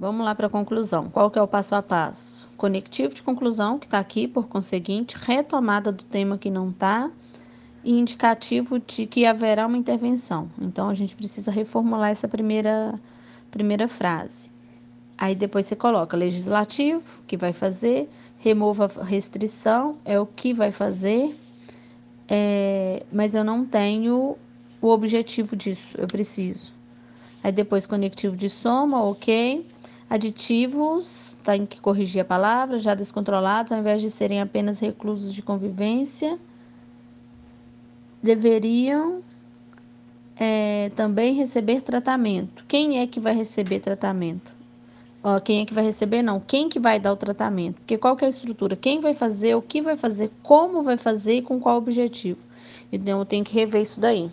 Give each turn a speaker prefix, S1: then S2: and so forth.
S1: Vamos lá para a conclusão. Qual que é o passo a passo? Conectivo de conclusão, que está aqui, por conseguinte, retomada do tema que não está, e indicativo de que haverá uma intervenção. Então, a gente precisa reformular essa primeira frase. Aí, depois você coloca legislativo, que vai fazer, remova a restrição, é o que vai fazer, mas eu não tenho o objetivo disso, eu preciso. Aí, depois, conectivo de soma, ok. Aditivos, tem que corrigir a palavra, já descontrolados, ao invés de serem apenas reclusos de convivência, deveriam também receber tratamento. Quem é que vai receber tratamento? Quem é que vai receber? Não. Quem que vai dar o tratamento? Porque qual que é a estrutura? Quem vai fazer, o que vai fazer, como vai fazer e com qual objetivo? Então, eu tenho que rever isso daí.